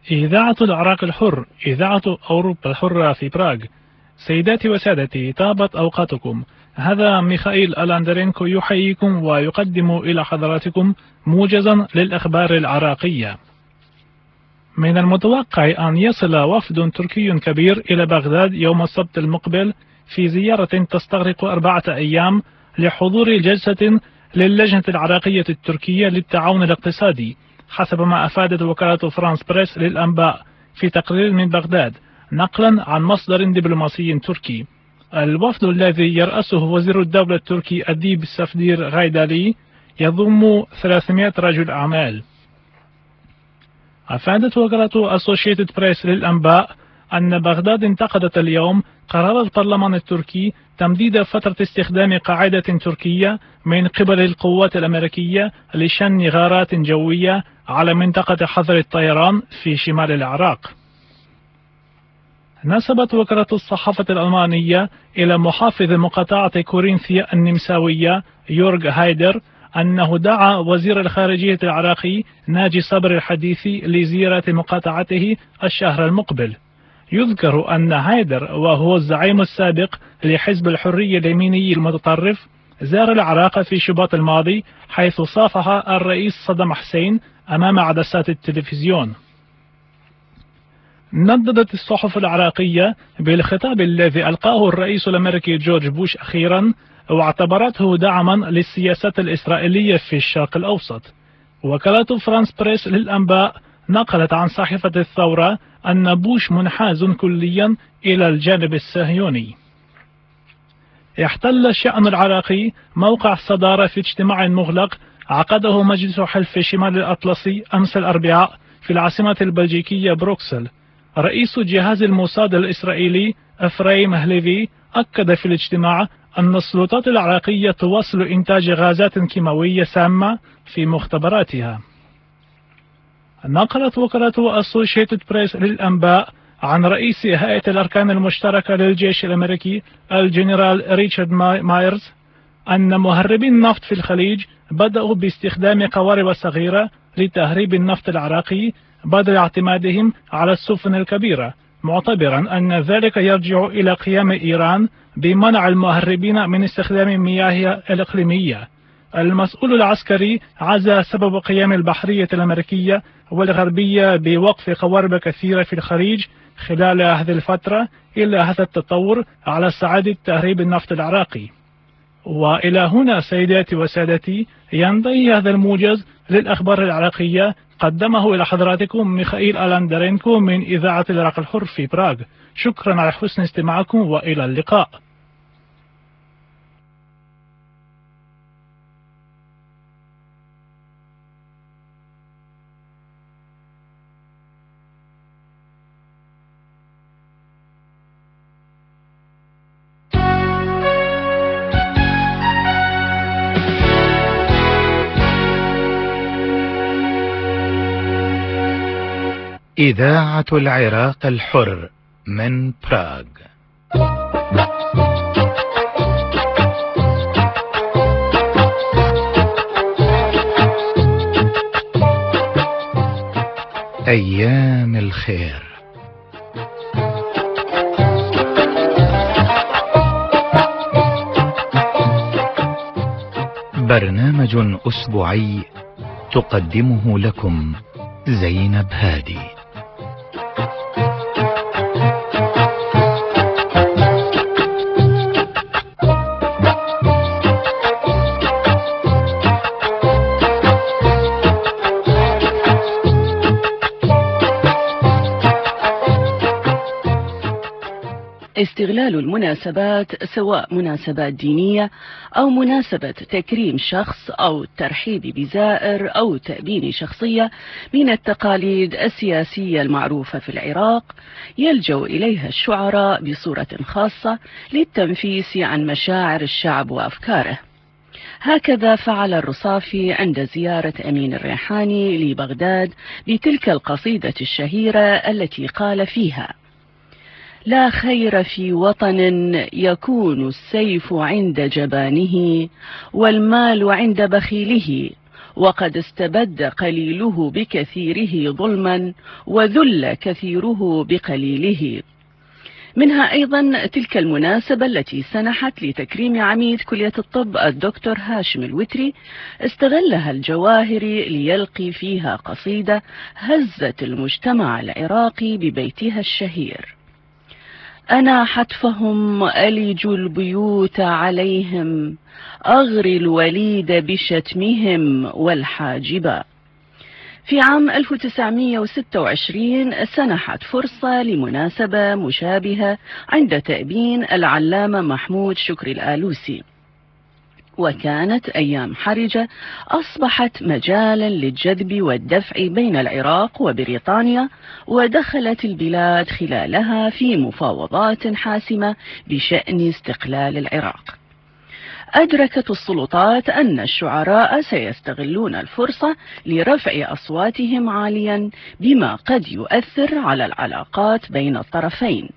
إذاعة العراق الحر، إذاعة أوروبا الحرة في براغ. سيداتي وسادتي، طابت أوقاتكم. هذا ميخائيل ألاندرينكو يحييكم ويقدم إلى حضراتكم موجزا للأخبار العراقية. من المتوقع أن يصل وفد تركي كبير إلى بغداد يوم السبت المقبل في زيارة تستغرق 4 أيام لحضور جلسة للجنة العراقية التركية للتعاون الاقتصادي، حسب ما أفادت وكالة فرانس بريس للأنباء في تقرير من بغداد نقلا عن مصدر دبلوماسي تركي. الوفد الذي يرأسه وزير الدولة التركي أديب السفدير غايدالي يضم 300 رجل أعمال. أفادت وكالة أسوشيتد بريس للأنباء أن بغداد انتقدت اليوم قرار البرلمان التركي تمديد فترة استخدام قاعدة تركية من قبل القوات الأمريكية لشن غارات جوية على منطقة حظر الطيران في شمال العراق. نسبت وكالة الصحافة الألمانية إلى محافظ مقاطعة كورنثيا النمساوية يورغ هايدر أنه دعا وزير الخارجية العراقي ناجي صبري الحديثي لزيارة مقاطعته الشهر المقبل. يذكر أن هايدر وهو الزعيم السابق لحزب الحرية اليميني المتطرف زار العراق في شباط الماضي، حيث صافح الرئيس صدام حسين أمام عدسات التلفزيون. نددت الصحف العراقية بالخطاب الذي ألقاه الرئيس الأمريكي جورج بوش أخيرا، واعتبرته دعما للسياسات الإسرائيلية في الشرق الأوسط. وكالة فرانس بريس للأنباء نقلت عن صحيفة الثورة أن بوش منحاز كليا إلى الجانب الصهيوني. احتل الشأن العراقي موقع الصدارة في اجتماع مغلق عقده مجلس حلف شمال الأطلسي أمس الأربعاء في العاصمة البلجيكية بروكسل. رئيس جهاز الموساد الإسرائيلي إفرايم هليفي أكد في الاجتماع أن السلطات العراقية تواصل إنتاج غازات كيماوية سامة في مختبراتها. نقلت وكالة أسوشيتد بريس للأنباء عن رئيس هيئة الأركان المشتركة للجيش الأمريكي الجنرال ريتشارد مايرز أن مهربي النفط في الخليج بدأوا باستخدام قوارب صغيرة لتهريب النفط العراقي بدل اعتمادهم على السفن الكبيرة، معتبرا أن ذلك يرجع إلى قيام إيران بمنع المهربين من استخدام مياه الإقليمية. المسؤول العسكري عزى سبب قيام البحرية الأمريكية والغربية بوقف قوارب كثيرة في الخليج خلال هذه الفترة إلى هذا التطور على صعيد تهريب النفط العراقي. وإلى هنا سيداتي وسادتي ينتهي هذا الموجز للأخبار العراقية، قدمه إلى حضراتكم ميخائيل ألاندرينكو من إذاعة العراق الحر في براغ. شكرا على حسن استماعكم وإلى اللقاء. إذاعة العراق الحر من براغ. أيام الخير. برنامج أسبوعي تقدمه لكم زينب هادي. استغلال المناسبات، سواء مناسبات دينية أو مناسبة تكريم شخص أو الترحيب بزائر أو تأبين شخصية من التقاليد السياسية المعروفة في العراق، يلجأ إليها الشعراء بصورة خاصة للتنفيس عن مشاعر الشعب وأفكاره. هكذا فعل الرصافي عند زيارة أمين الريحاني لبغداد بتلك القصيدة الشهيرة التي قال فيها: لا خير في وطن يكون السيف عند جبانه والمال عند بخيله وقد استبد قليله بكثيره ظلما وذل كثيره بقليله. منها أيضا تلك المناسبة التي سنحت لتكريم عميد كلية الطب الدكتور هاشم الوتري، استغلها الجواهري ليلقي فيها قصيدة هزت المجتمع العراقي ببيتها الشهير: أنا حتفهم ألج البيوت عليهم، أغري الوليد بشتمهم والحاجبا. في عام 1926 سنحت فرصة لمناسبة مشابهة عند تأبين العلامة محمود شكري الآلوسي، وكانت أيام حرجة أصبحت مجالا للجذب والدفع بين العراق وبريطانيا، ودخلت البلاد خلالها في مفاوضات حاسمة بشأن استقلال العراق. أدركت السلطات أن الشعراء سيستغلون الفرصة لرفع أصواتهم عاليا بما قد يؤثر على العلاقات بين الطرفين،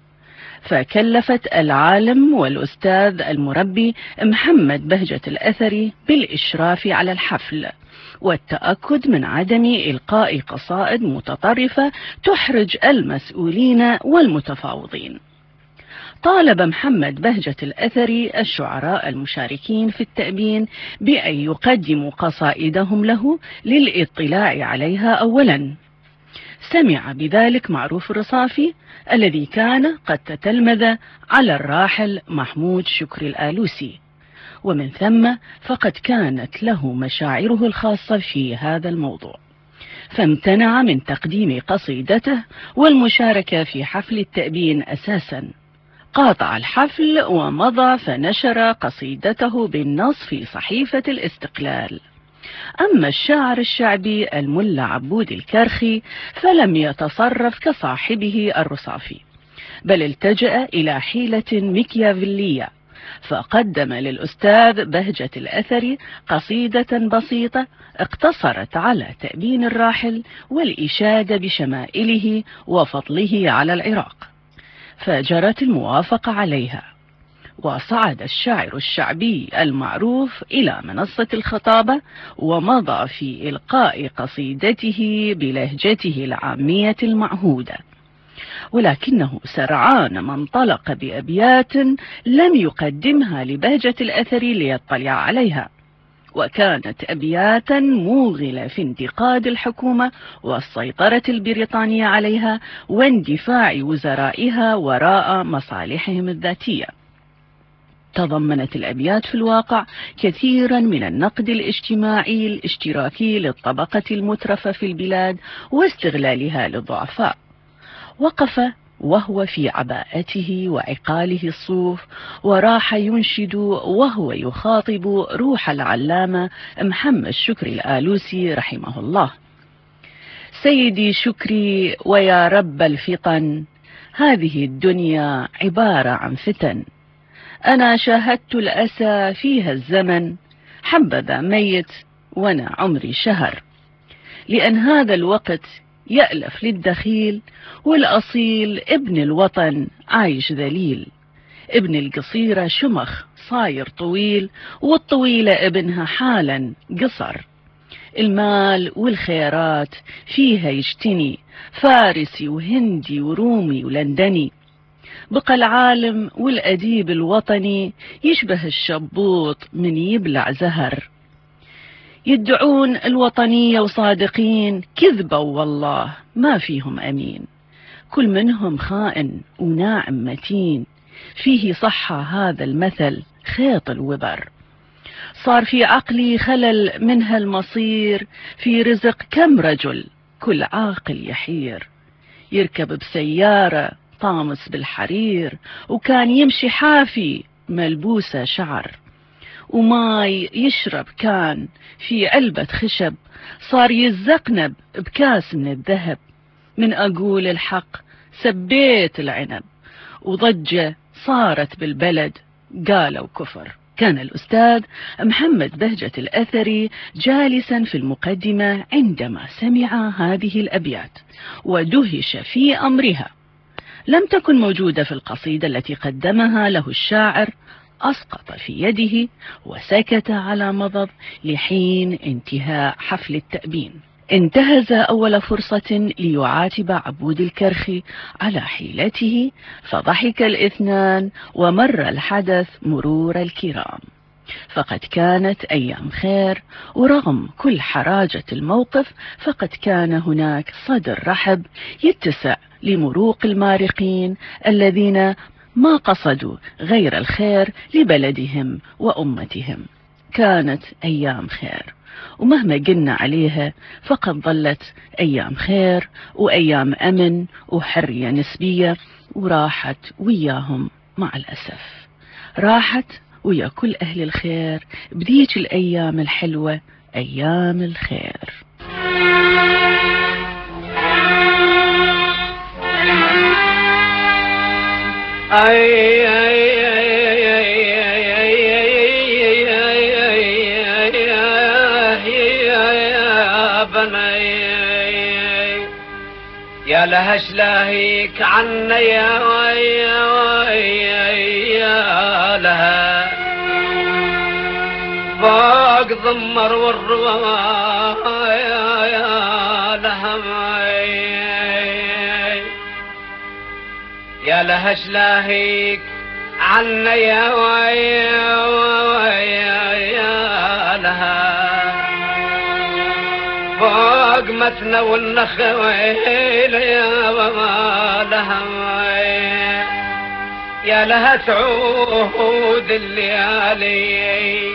فكلفت العالم والأستاذ المربي محمد بهجة الأثري بالإشراف على الحفل والتأكد من عدم إلقاء قصائد متطرفة تحرج المسؤولين والمتفاوضين. طالب محمد بهجة الأثري الشعراء المشاركين في التأبين بأن يقدموا قصائدهم له للإطلاع عليها أولا. سمع بذلك معروف الرصافي الذي كان قد تتلمذ على الراحل محمود شكري الآلوسي، ومن ثم فقد كانت له مشاعره الخاصة في هذا الموضوع، فامتنع من تقديم قصيدته والمشاركة في حفل التأبين أساسا. قاطع الحفل ومضى فنشر قصيدته بالنص في صحيفة الاستقلال. أما الشاعر الشعبي الملا عبود الكرخي فلم يتصرف كصاحبه الرصافي، بل التجأ إلى حيلة ميكيافيلية، فقدم للأستاذ بهجة الأثري قصيدة بسيطة اقتصرت على تأبين الراحل والإشادة بشمائله وفضله على العراق، فجرت الموافقة عليها، وصعد الشاعر الشعبي المعروف إلى منصة الخطابة ومضى في إلقاء قصيدته بلهجته العامية المعهودة، ولكنه سرعان ما انطلق بأبيات لم يقدمها لبهجة الأثري ليطلع عليها، وكانت أبياتا موغلة في انتقاد الحكومة والسيطرة البريطانية عليها واندفاع وزرائها وراء مصالحهم الذاتية. تضمنت الأبيات في الواقع كثيرا من النقد الاجتماعي الاشتراكي للطبقة المترفة في البلاد واستغلالها للضعفاء. وقف وهو في عباءته وعقاله الصوف وراح ينشد وهو يخاطب روح العلامة محمد شكري الآلوسي رحمه الله: سيدي شكري ويا رب الفطن، هذه الدنيا عبارة عن فتن، أنا شاهدت الأسى فيها الزمن، حبذا ميت وأنا عمري شهر، لأن هذا الوقت يألف للدخيل، والأصيل ابن الوطن عايش ذليل، ابن القصيرة شمخ صاير طويل، والطويلة ابنها حالا قصر، المال والخيرات فيها يجتني، فارسي وهندي ورومي ولندني، بقى العالم والأديب الوطني يشبه الشبوط من يبلع زهر، يدعون الوطنية وصادقين، كذبوا والله ما فيهم أمين، كل منهم خائن وناعم متين، فيه صحة هذا المثل خيط الوبر، صار في عقلي خلل منها المصير، في رزق كم رجل كل عاقل يحير، يركب بسيارة طامس بالحرير، وكان يمشي حافي ملبوسة شعر، وماي يشرب كان في علبة خشب، صار يزقنب بكاس من الذهب، من أقول الحق سبيت العنب، وضجة صارت بالبلد قالوا كفر. كان الأستاذ محمد بهجة الأثري جالسا في المقدمة عندما سمع هذه الأبيات ودهش في أمرها، لم تكن موجودة في القصيدة التي قدمها له الشاعر أسقط في يده وسكت على مضض لحين انتهاء حفل التأبين. انتهز أول فرصة ليعاتب عبود الكرخي على حيلته، فضحك الاثنان ومر الحدث مرور الكرام. فقد كانت أيام خير، ورغم كل حراجة الموقف فقد كان هناك صدر رحب يتسع لمروق المارقين الذين ما قصدوا غير الخير لبلدهم وأمتهم. كانت أيام خير، ومهما قلنا عليها فقد ظلت أيام خير وأيام أمن وحرية نسبية، وراحت وياهم مع الأسف. راحت ويا كل أهل الخير بديك الأيام الحلوة، أيام الخير. يا لها شلاهيك عنا يا لها فوق ضمر والروايا يا لها يا لها شلاهيك عنا يا لها فوق متنا والنخويل يا لها يا لها تعود الليالي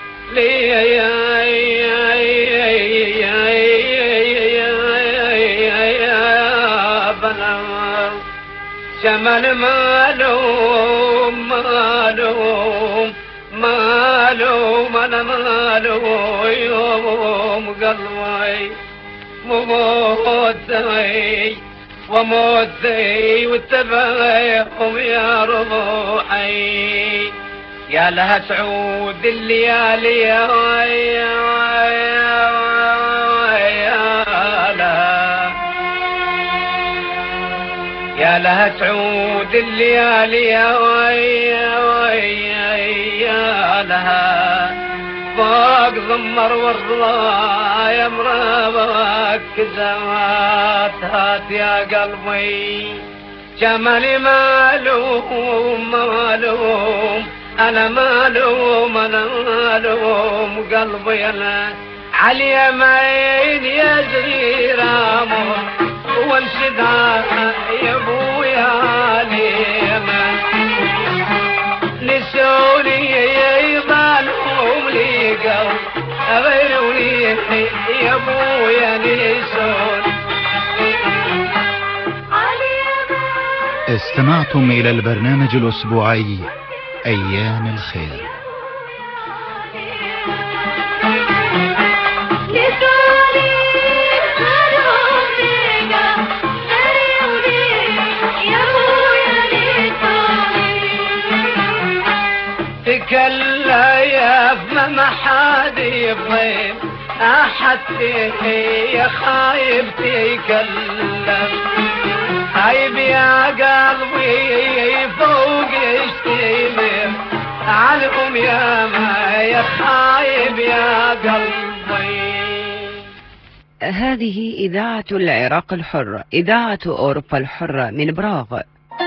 شمال مالوم مالوم مالوم انا مالوم يوم قلبي موتي وموتي واتبعهم يا روحي يا لها تعود الليالي يا لها تعود الليالي يا لها فوق ضمر والراية مرابك زوات هات يا قلبي جمالي مالوم مالوم انا مالوم انا مالوم قلبي انا على يمين يا زغيرة وانشدها يا ابويا اليمن نسوني يضالهم لي قلب غيروني يا ابويا نسون. استمعتم إلى البرنامج الأسبوعي أيام الخير. تكلا يا ما حد يبغي احد يا خايب تكلم خايب يا قلبي فوق اشتمر عنهم يا ما يا خايب يا قلبي. هذه إذاعة العراق الحر، إذاعة أوروبا الحرة من براغ.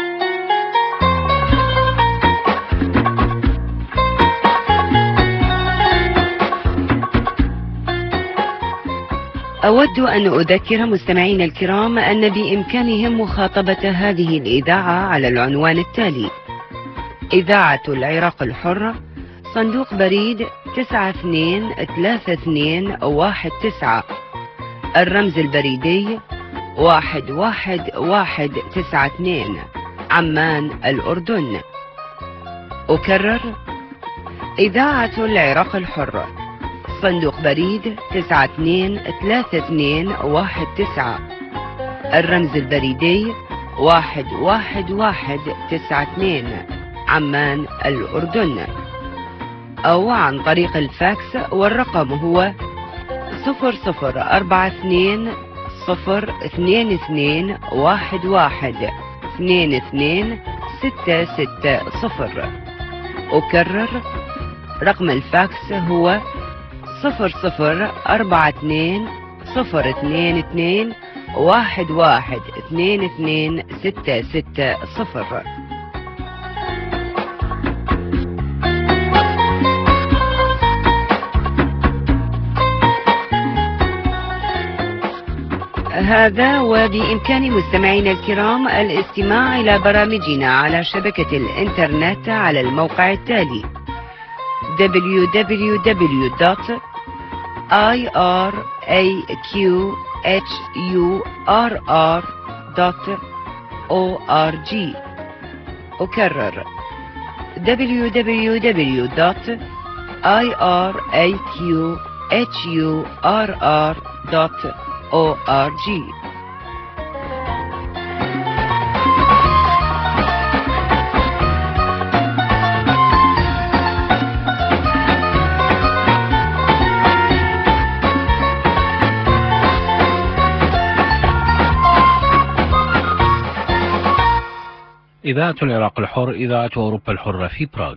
أود أن أذكر مستمعين الكرام أن بإمكانهم مخاطبة هذه الإذاعة على العنوان التالي: إذاعة العراق الحرة، صندوق بريد 923219، الرمز البريدي 11192، عمان الأردن. أكرر: إذاعة العراق الحرة، صندوق بريد 923219، الرمز البريدي 11192، عمان الأردن. أو عن طريق الفاكس، والرقم هو 0042022211226660. أكرر رقم الفاكس هو 0042211266. هذا وبإمكان مستمعينا الكرام الاستماع إلى برامجنا على شبكة الإنترنت على الموقع التالي www.iraqhurr.org. أكرر www.iraqhurr.org. إذاعة العراق الحر، إذاعة أوروبا الحرة في براغ.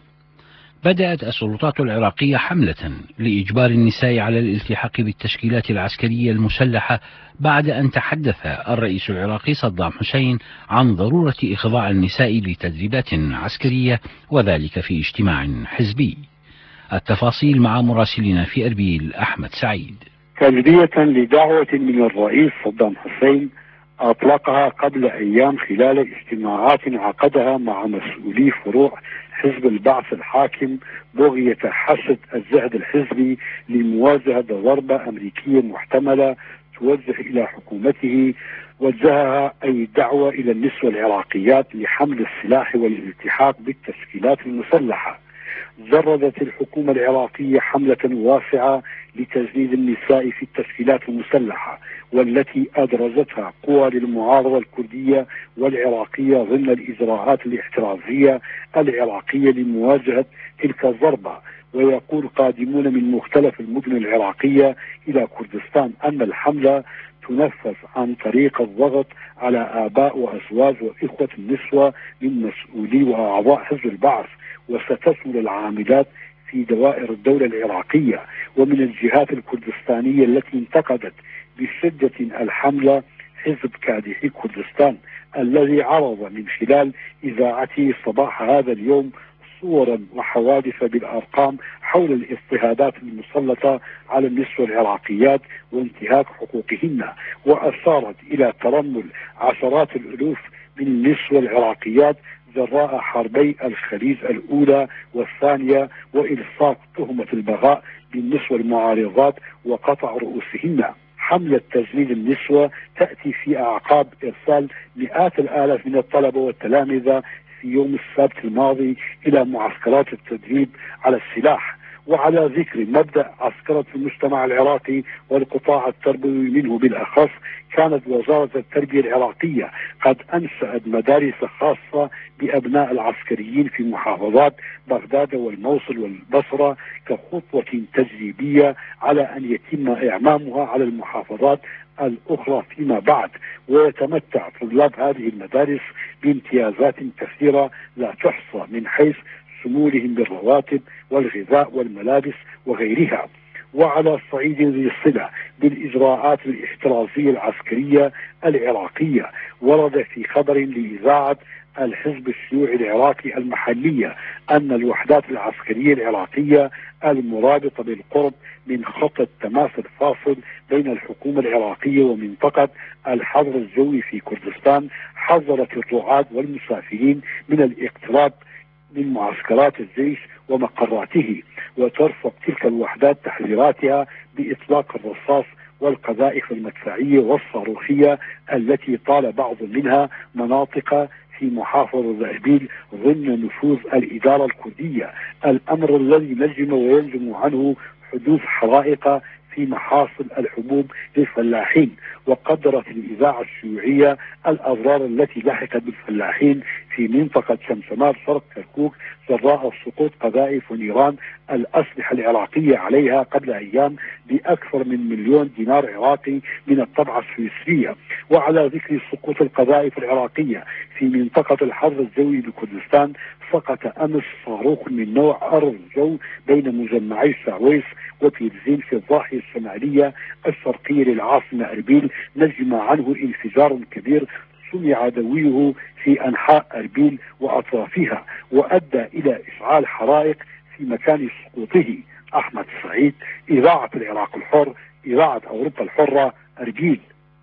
بدأت السلطات العراقية حملة لإجبار النساء على الالتحاق بالتشكيلات العسكرية المسلحة بعد أن تحدث الرئيس العراقي صدام حسين عن ضرورة إخضاع النساء لتدريبات عسكرية، وذلك في اجتماع حزبي. التفاصيل مع مراسلنا في أربيل أحمد سعيد. تلبية لدعوة من الرئيس صدام حسين أطلقها قبل أيام خلال اجتماعات عقدها مع مسؤولي فروع حزب البعث الحاكم بغية حشد الجهد الحزبي لمواجهة ضربة أمريكية محتملة توجه إلى حكومته. وجهها أي دعوة إلى النسوة العراقيات لحمل السلاح والالتحاق بالتشكيلات المسلحة. جردت الحكومة العراقية حملة واسعة لتجنيد النساء في التشكيلات المسلحة، والتي أدرجتها قوى للمعارضة الكردية والعراقية ضمن الإجراءات الاحترازية العراقية لمواجهة تلك الضربة. ويقول قادمون من مختلف المدن العراقية إلى كردستان أن الحملة تنفذ عن طريق الضغط على آباء وأزواج وإخوة النسوة من مسؤولي وأعضاء حزب البعث، وستشمل العاملات في دوائر الدولة العراقية. ومن الجهات الكردستانية التي انتقدت بشدة الحملة حزب كادحي كردستان، الذي عرض من خلال إذاعته صباح هذا اليوم صورا وحوادث بالأرقام حول الاضطهادات المسلطة على النسوة العراقيات وانتهاك حقوقهن، وأشارت إلى ترمل عشرات الألوف من النسوة العراقيات جراء حربي الخليج الأولى والثانية، وإلصاق تهمة البغاء بالنسوة المعارضات وقطع رؤوسهن. حملة تجنيد النسوة تأتي في أعقاب إرسال مئات الآلاف من الطلبة والتلامذة في يوم السبت الماضي إلى معسكرات التدريب على السلاح. وعلى ذكر مبدأ عسكرة المجتمع العراقي والقطاع التربوي منه بالأخص، كانت وزارة التربية العراقية قد أنشأت مدارس خاصة بأبناء العسكريين في محافظات بغداد والموصل والبصرة كخطوة تجريبية على أن يتم إعمامها على المحافظات الأخرى فيما بعد. ويتمتع طلاب هذه المدارس بامتيازات كثيرة لا تحصى من حيث شمولهم بالرواتب والغذاء والملابس وغيرها. وعلى الصعيد ذي الصلة بالإجراءات الاحترازية العسكرية العراقية، ورد في خبر لإذاعة الحزب الشيوعي العراقي المحلية أن الوحدات العسكرية العراقية المرابطة بالقرب من خط التماس الفاصل بين الحكومة العراقية ومنطقة الحظر الجوي في كردستان حذرت الرعاة والمسافرين من الاقتراب من معسكرات الجيش ومقراته، وترفق تلك الوحدات تحذيراتها بإطلاق الرصاص والقذائف المدفعية والصاروخية التي طال بعض منها مناطق في محافظة إربيل ضمن نفوذ الإدارة الكردية، الأمر الذي نجم وينجم عنه حدوث حرائق في محاصل الحبوب للفلاحين. وقدرت الإذاعة الشيوعية الأضرار التي لحقت بالفلاحين في منطقة سمسمار شرق كركوك جراء سقوط قذائف نيران الأسلحة العراقية عليها قبل أيام بأكثر من 1,000,000 دينار عراقي من الطبعة السويسرية. وعلى ذكر سقوط القذائف العراقية في منطقة الحظر الجوي بكردستان، سقط أمس صاروخ من نوع أرض جو بين مجمعي ساويس وتيرزين في الضاحية الشمالية الشرقية للعاصمة أربيل، نجم عنه انفجار كبير سمع دويه في أنحاء أربيل وأطرافها، وأدى إلى إشعال حرائق في مكان سقوطه. أحمد سعيد، إذاعة العراق الحر، إذاعة أوروبا الحرة، أربيل.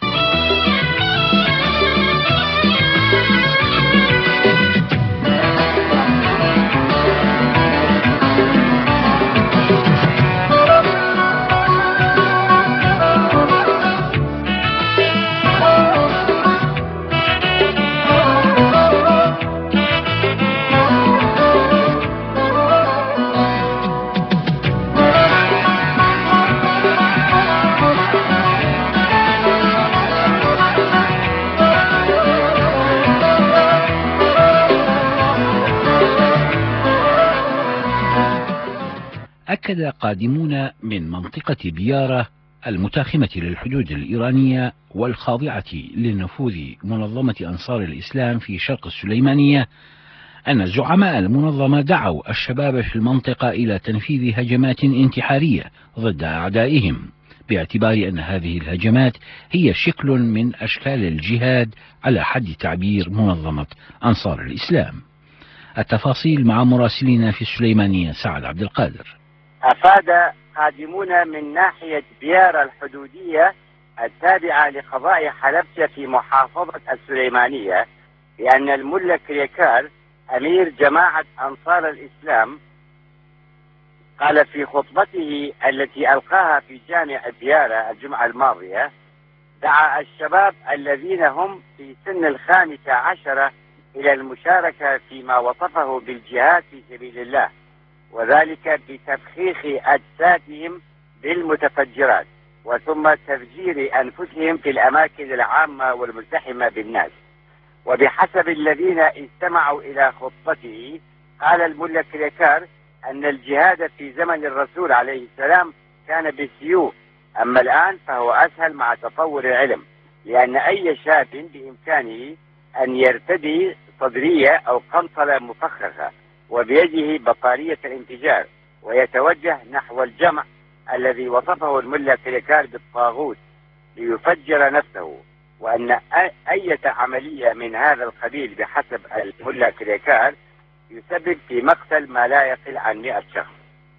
أكد قادمون من منطقة بيارة المتاخمة للحدود الإيرانية والخاضعة لنفوذ منظمة أنصار الإسلام في شرق السليمانية أن زعماء المنظمة دعوا الشباب في المنطقة إلى تنفيذ هجمات انتحارية ضد أعدائهم، باعتبار أن هذه الهجمات هي شكل من أشكال الجهاد على حد تعبير منظمة أنصار الإسلام. التفاصيل مع مراسلنا في السليمانية سعد عبد القادر. أفاد قادمون من ناحية بيارة الحدودية التابعة لقضاء حلبشة في محافظة السليمانية بأن الملا كريكار أمير جماعة أنصار الإسلام قال في خطبته التي ألقاها في جامع بيارة الجمعة الماضية، دعا الشباب الذين هم في سن 15 إلى المشاركة فيما وصفه بالجهاد في سبيل الله، وذلك بتفخيخ أجسادهم بالمتفجرات وثم تفجير أنفسهم في الأماكن العامة والمزدحمة بالناس. وبحسب الذين استمعوا إلى خطبته، قال الملا كريكار أن الجهاد في زمن الرسول عليه السلام كان بالسيوف، أما الآن فهو أسهل مع تطور العلم، لأن أي شاب بإمكانه أن يرتدي صدرية أو قنصلة مفخخة وبيده بطارية الانفجار ويتوجه نحو الجمع الذي وصفه الملا كريكار بالطاغوت ليفجر نفسه، وأن أي عملية من هذا القبيل بحسب الملا كريكار يسبب في مقتل ما لا يقل عن 100 شخص.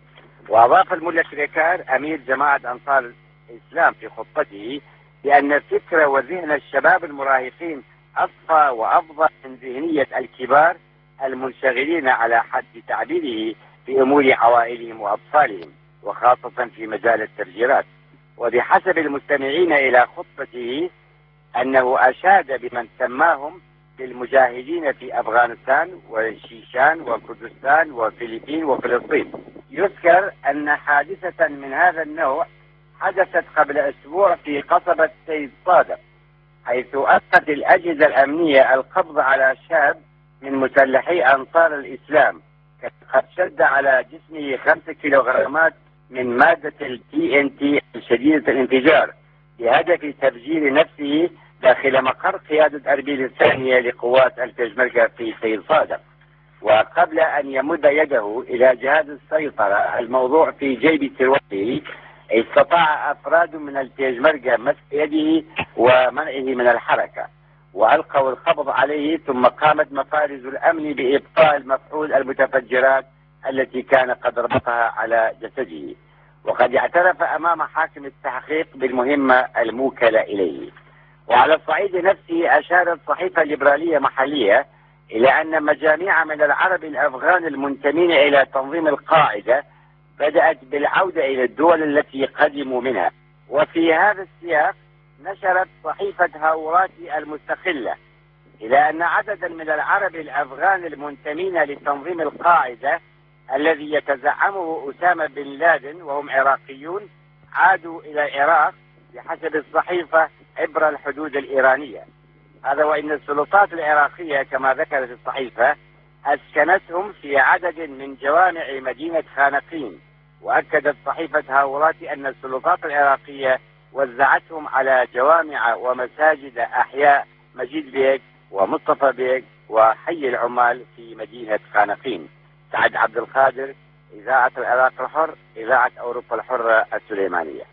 وأضاف الملا كريكار أمير جماعة أنصار الإسلام في خطته بأن فكر وذهن الشباب المراهقين أصفى وأفضل من ذهنية الكبار المنشغلين على حد تعبيره في أمور عوائلهم وأطفالهم، وخاصة في مجال التفجيرات. وبحسب المستمعين إلى خطبته أنه أشاد بمن سماهم بالمجاهدين في أفغانستان والشيشان وكردستان وفلبين وفلسطين. يذكر أن حادثة من هذا النوع حدثت قبل أسبوع في قصبة سيد صادق، حيث ألقت الأجهزة الأمنية القبض على شاب من مسلحي أنصار الإسلام قد شد على جسمه 5 كيلوغرامات من مادة TNT شديدة الانفجار بهدف تفجير نفسه داخل مقر قيادة أربيل الثانية لقوات البيشمركة في سيد صادق. وقبل أن يمد يده إلى جهاز السيطرة الموضوع في جيب سروته، استطاع أفراد من البيشمركة مسك يده ومنعه من الحركة، وألقوا القبض عليه، ثم قامت مفارز الأمن بإبطال مفعول المتفجرات التي كان قد ربطها على جسده. وقد اعترف أمام حاكم التحقيق بالمهمة الموكلة إليه. وعلى الصعيد نفسه أشارت صحيفة ليبرالية محلية إلى أن مجاميع من العرب الأفغان المنتمين إلى تنظيم القاعدة بدأت بالعودة إلى الدول التي قدموا منها. وفي هذا السياق نشرت صحيفة هاوراتي المستقلة إلى أن عددا من العرب الأفغان المنتمين لتنظيم القاعدة الذي يتزعمه أسامة بن لادن وهم عراقيون عادوا إلى العراق بحسب الصحيفة عبر الحدود الإيرانية. هذا وإن السلطات العراقية كما ذكرت الصحيفة أسكنتهم في عدد من جوامع مدينة خانقين. وأكدت صحيفة هاوراتي أن السلطات العراقية وزعتهم على جوامع ومساجد أحياء مجيد بيك ومصطفى بيك وحي العمال في مدينة خانقين. سعد عبد القادر، إذاعة العراق الحر، إذاعة أوروبا الحرة السليمانية.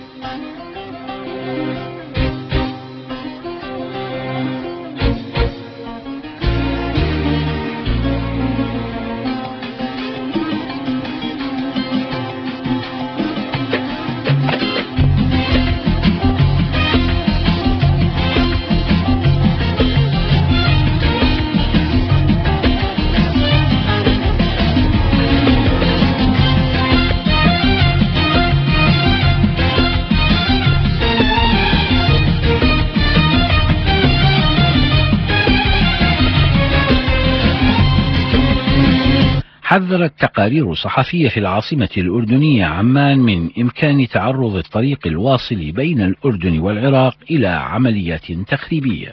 حذرت تقارير صحفية في العاصمة الأردنية عمان من إمكان تعرض الطريق الواصل بين الأردن والعراق إلى عمليات تخريبية.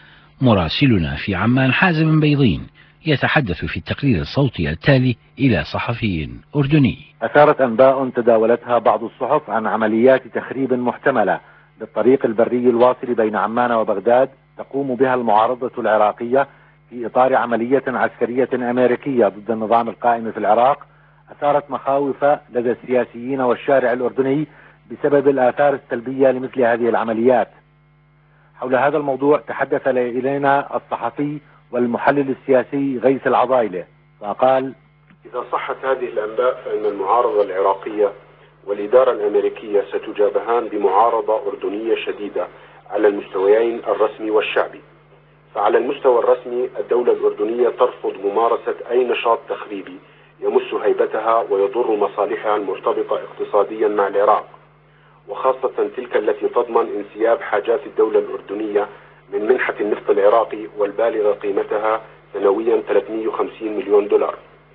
مراسلنا في عمان حازم بيضين يتحدث في التقرير الصوتي التالي إلى صحفي أردني. أثارت أنباء تداولتها بعض الصحف عن عمليات تخريب محتملة للطريق البري الواصل بين عمان وبغداد تقوم بها المعارضة العراقية في إطار عملية عسكرية أمريكية ضد النظام القائم في العراق، أثارت مخاوف لدى السياسيين والشارع الأردني بسبب الآثار السلبية لمثل هذه العمليات. حول هذا الموضوع تحدث إلينا الصحفي والمحلل السياسي غيث العضايلة فقال: إذا صحت هذه الأنباء فإن المعارضة العراقية والإدارة الأمريكية ستجابهان بمعارضة أردنية شديدة على المستويين الرسمي والشعبي. فعلى المستوى الرسمي الدولة الأردنية ترفض ممارسة أي نشاط تخريبي يمس هيبتها ويضر مصالحها المرتبطة اقتصاديا مع العراق، وخاصة تلك التي تضمن انسياب حاجات الدولة الأردنية من منحة النفط العراقي والبالغة قيمتها سنويا 350 مليون دولار،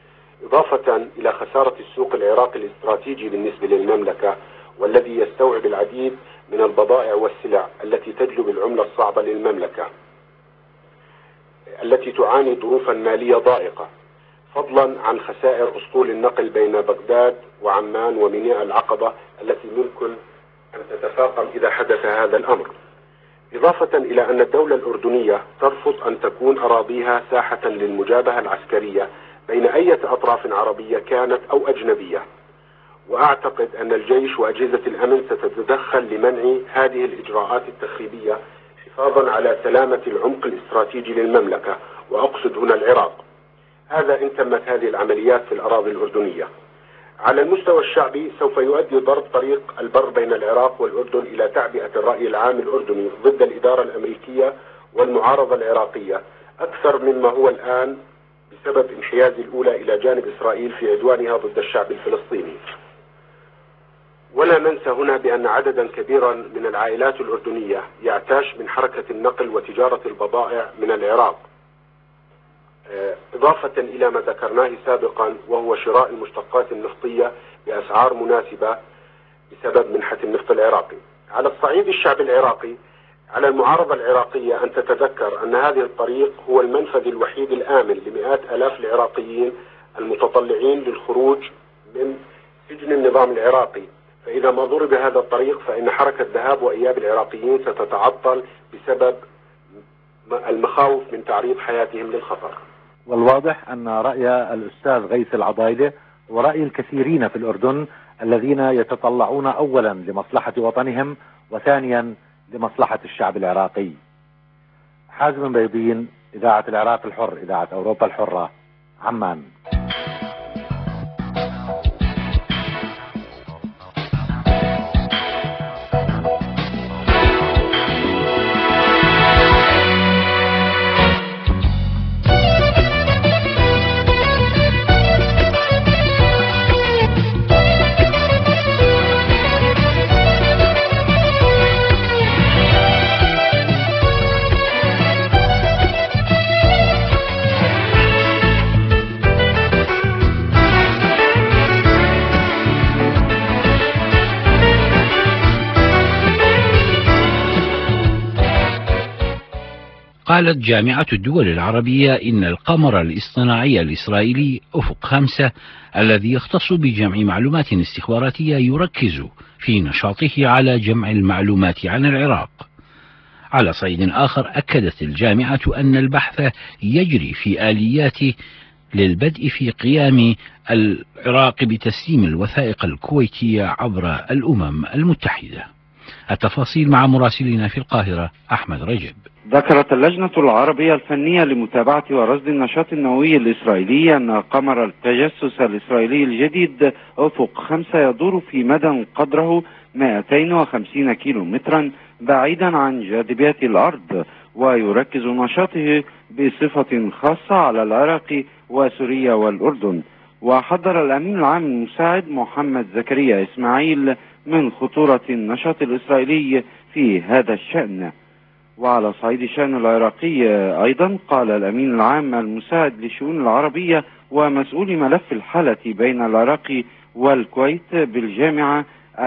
إضافة إلى خسارة السوق العراقي الاستراتيجي بالنسبة للمملكة، والذي يستوعب العديد من البضائع والسلع التي تجلب العملة الصعبة للمملكة التي تعاني ظروفا مالية ضائقة، فضلا عن خسائر أسطول النقل بين بغداد وعمان وميناء العقبة التي ممكن أن تتفاقم إذا حدث هذا الأمر. إضافة إلى أن الدولة الأردنية ترفض أن تكون أراضيها ساحة للمجابهة العسكرية بين أي أطراف عربية كانت أو أجنبية. وأعتقد أن الجيش وأجهزة الأمن ستتدخل لمنع هذه الإجراءات التخريبية حفاظا على سلامة العمق الاستراتيجي للمملكة، وأقصد هنا العراق. هذا إن تمت هذه العمليات في الأراضي الأردنية. على المستوى الشعبي سوف يؤدي ضرب طريق البر بين العراق والأردن إلى تعبئة الرأي العام الأردني ضد الإدارة الأمريكية والمعارضة العراقية أكثر مما هو الآن، بسبب انحياز الأولى إلى جانب إسرائيل في عدوانها ضد الشعب الفلسطيني. ولا ننسى هنا بأن عددا كبيرا من العائلات الأردنية يعتاش من حركة النقل وتجارة البضائع من العراق، إضافة إلى ما ذكرناه سابقا وهو شراء المشتقات النفطية بأسعار مناسبة بسبب منحة النفط العراقي. على الصعيد الشعب العراقي، على المعارضة العراقية أن تتذكر أن هذه الطريق هو المنفذ الوحيد الآمن لمئات آلاف العراقيين المتطلعين للخروج من سجن النظام العراقي، فإذا ما ضرب هذا الطريق فإن حركة ذهاب وإياب العراقيين ستتعطل بسبب المخاوف من تعريض حياتهم للخطر. والواضح أن رأي الأستاذ غيث العضايلة هو رأي الكثيرين في الأردن الذين يتطلعون أولا لمصلحة وطنهم وثانيا لمصلحة الشعب العراقي. حازم بيضين، إذاعة العراق الحر، إذاعة أوروبا الحرة، عمان. قالت جامعة الدول العربية إن القمر الاصطناعي الإسرائيلي أفق 5 الذي يختص بجمع معلومات استخباراتية يركز في نشاطه على جمع المعلومات عن العراق. على صعيد آخر أكدت الجامعة أن البحث يجري في آليات للبدء في قيام العراق بتسليم الوثائق الكويتية عبر الأمم المتحدة. التفاصيل مع مراسلنا في القاهرة أحمد رجب. ذكرت اللجنة العربية الفنية لمتابعة ورصد النشاط النووي الإسرائيلي أن قمر التجسس الإسرائيلي الجديد أفق 5 يدور في مدى قدره 250 كيلو مترا بعيدا عن جاذبية الأرض، ويركز نشاطه بصفة خاصة على العراق وسوريا والأردن. وحذر الأمين العام المساعد محمد زكريا إسماعيل من خطورة النشاط الإسرائيلي في هذا الشأن. وعلى صعيد الشأن العراقي أيضا قال الأمين العام المساعد للشؤون العربية ومسؤول ملف الحالة بين العراق والكويت بالجامعة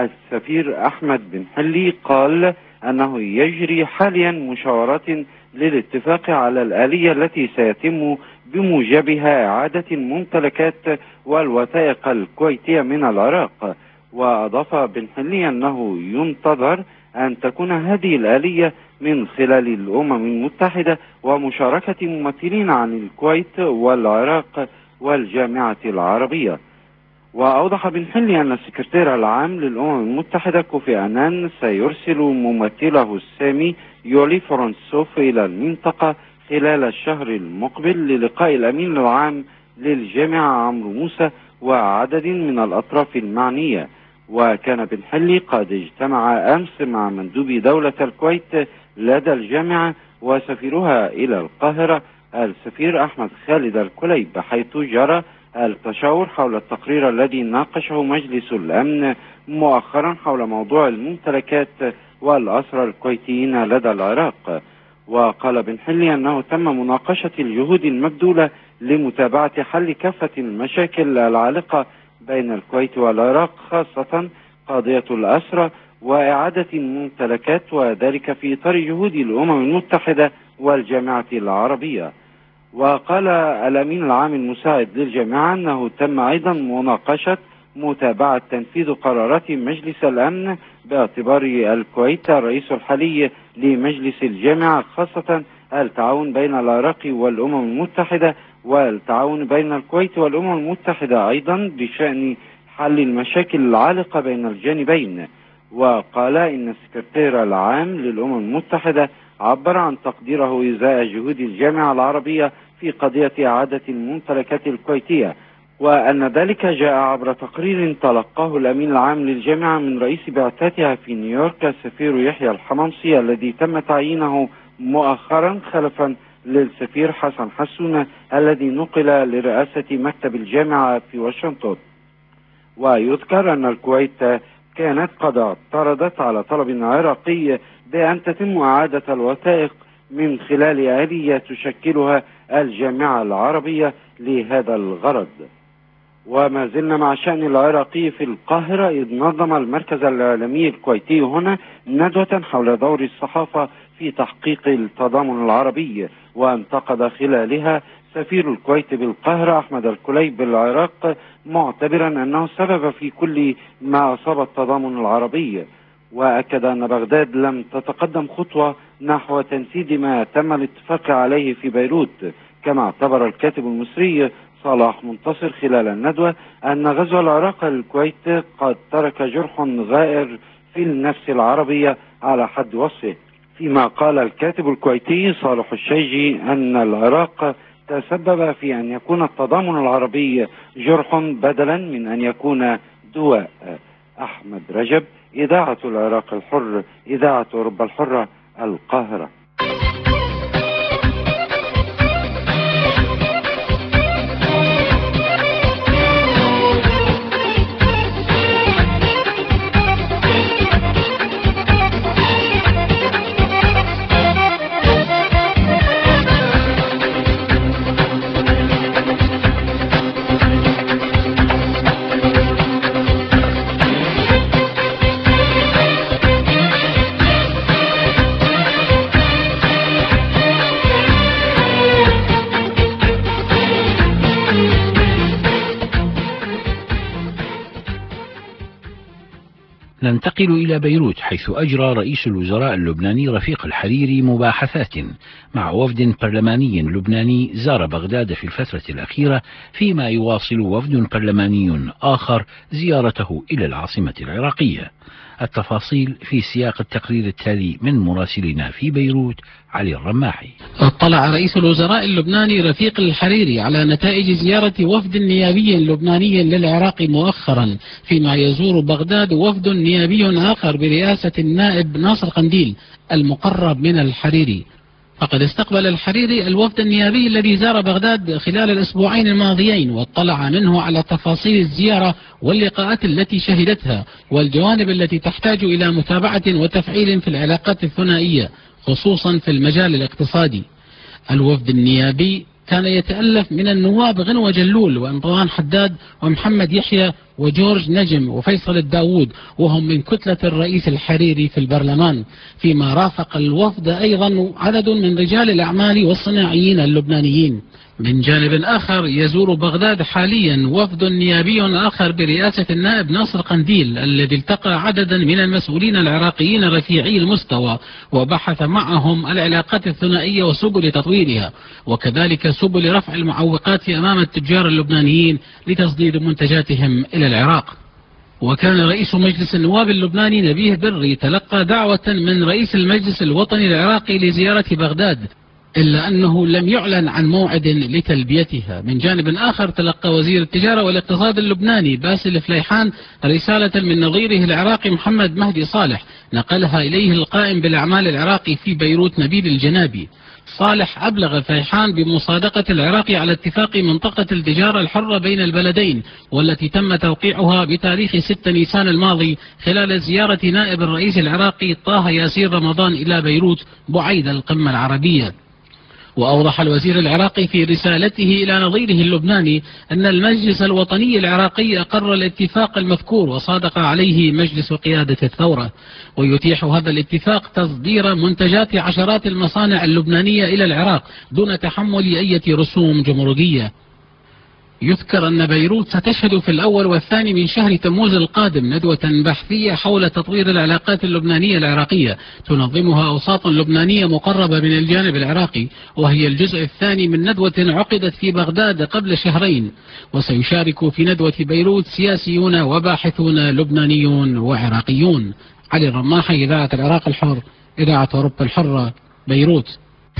السفير أحمد بن حلي قال أنه يجري حاليا مشاورات للاتفاق على الآلية التي سيتم بموجبها إعادة الممتلكات والوثائق الكويتية من العراق. وأضاف بن حلي أنه ينتظر أن تكون هذه الآلية من خلال الأمم المتحدة ومشاركة ممثلين عن الكويت والعراق والجامعة العربية. وأوضح بن حلي أن السكرتير العام للأمم المتحدة كوفي أنان سيرسل ممثله السامي يولي فرانسوف إلى المنطقة خلال الشهر المقبل للقاء الأمين العام للجامعة عمرو موسى وعدد من الأطراف المعنية. وكان بن حلي قد اجتمع أمس مع مندوب دولة الكويت لدى الجامعة وسفيرها إلى القاهرة السفير أحمد خالد الكليب، حيث جرى التشاور حول التقرير الذي ناقشه مجلس الأمن مؤخرا حول موضوع الممتلكات والأسرى الكويتيين لدى العراق. وقال بن حلي أنه تم مناقشة الجهود المبذولة لمتابعة حل كافة المشاكل العالقة بين الكويت والعراق، خاصة قضية الأسرى وإعادة الممتلكات، وذلك في إطار جهود الأمم المتحدة والجامعة العربية. وقال الأمين العام المساعد للجامعة أنه تم أيضا مناقشة متابعة تنفيذ قرارات مجلس الأمن باعتبار الكويت الرئيس الحالي لمجلس الجامعة، خاصة التعاون بين العراق والأمم المتحدة والتعاون بين الكويت والأمم المتحدة أيضا بشأن حل المشاكل العالقة بين الجانبين. وقال إن السكرتير العام للأمم المتحدة عبر عن تقديره إزاء جهود الجامعة العربية في قضية إعادة الممتلكات الكويتية، وأن ذلك جاء عبر تقرير تلقاه الأمين العام للجامعة من رئيس بعثتها في نيويورك السفير يحيى الحمامصي الذي تم تعيينه مؤخرا خلفا للسفير حسن حسون الذي نقل لرئاسة مكتب الجامعة في واشنطن. ويذكر أن الكويت كانت قد اعترضت على طلب عراقي بأن تتم إعادة الوثائق من خلال آلية تشكلها الجامعة العربية لهذا الغرض. وما زلنا مع شأن العراقي في القاهرة، إذ نظم المركز الإعلامي الكويتي هنا ندوة حول دور الصحافة في تحقيق التضامن العربي، وانتقد خلالها سفير الكويت بالقاهرة أحمد الكليب بالعراق معتبرا أنه سبب في كل ما أصاب التضامن العربي. وأكد أن بغداد لم تتقدم خطوة نحو تنفيذ ما تم الاتفاق عليه في بيروت. كما اعتبر الكاتب المصري صلاح منتصر خلال الندوة أن غزو العراق للكويت قد ترك جرح غائر في النفس العربية على حد وصفه، فيما قال الكاتب الكويتي صالح الشيجي أن العراق تسبب في أن يكون التضامن العربي جرح بدلا من أن يكون دواء. أحمد رجب، إذاعة العراق الحر، إذاعة أوروبا الحرة، القاهرة. ننتقل إلى بيروت، حيث أجرى رئيس الوزراء اللبناني رفيق الحريري مباحثات مع وفد برلماني لبناني زار بغداد في الفترة الأخيرة، فيما يواصل وفد برلماني آخر زيارته إلى العاصمة العراقية. التفاصيل في سياق التقرير التالي من مراسلنا في بيروت علي الرماحي. اطلع رئيس الوزراء اللبناني رفيق الحريري على نتائج زيارة وفد نيابي لبناني للعراق مؤخرا، فيما يزور بغداد وفد نيابي آخر برئاسة النائب ناصر قنديل المقرب من الحريري. فقد استقبل الحريري الوفد النيابي الذي زار بغداد خلال الأسبوعين الماضيين، واطلع منه على تفاصيل الزيارة واللقاءات التي شهدتها والجوانب التي تحتاج إلى متابعة وتفعيل في العلاقات الثنائية، خصوصا في المجال الاقتصادي. الوفد النيابي كان يتألف من النواب غنوة جلول وأنطوان حداد ومحمد يحيى وجورج نجم وفيصل الداوود، وهم من كتلة الرئيس الحريري في البرلمان، فيما رافق الوفد أيضا عدد من رجال الأعمال والصناعيين اللبنانيين. من جانب آخر يزور بغداد حاليا وفد نيابي آخر برئاسة النائب ناصر قنديل، الذي التقى عددا من المسؤولين العراقيين رفيعي المستوى وبحث معهم العلاقات الثنائية وسبل تطويرها، وكذلك سبل رفع المعوقات أمام التجار اللبنانيين لتصدير منتجاتهم إلى العراق. وكان رئيس مجلس النواب اللبناني نبيه بري تلقى دعوة من رئيس المجلس الوطني العراقي لزيارة بغداد، إلا أنه لم يعلن عن موعد لتلبيتها. من جانب آخر تلقى وزير التجارة والاقتصاد اللبناني باسل فليحان رسالة من نظيره العراقي محمد مهدي صالح، نقلها إليه القائم بالأعمال العراقي في بيروت نبيل الجنابي. صالح أبلغ فيحان بمصادقة العراق على اتفاق منطقة التجارة الحرة بين البلدين، والتي تم توقيعها بتاريخ 6 نيسان الماضي خلال زيارة نائب الرئيس العراقي طه ياسين رمضان إلى بيروت بعيد القمة العربية. وأوضح الوزير العراقي في رسالته إلى نظيره اللبناني أن المجلس الوطني العراقي أقر الاتفاق المذكور وصادق عليه مجلس قيادة الثورة، ويتيح هذا الاتفاق تصدير منتجات عشرات المصانع اللبنانية إلى العراق دون تحمل أي رسوم جمركية. يذكر أن بيروت ستشهد في الأول والثاني من شهر تموز القادم ندوة بحثية حول تطوير العلاقات اللبنانية العراقية تنظمها أوساط لبنانية مقربة من الجانب العراقي، وهي الجزء الثاني من ندوة عقدت في بغداد قبل شهرين. وسيشارك في ندوة بيروت سياسيون وباحثون لبنانيون وعراقيون. علي الرماحي، إذاعة العراق الحر، إذاعة أوروبا الحرة، بيروت.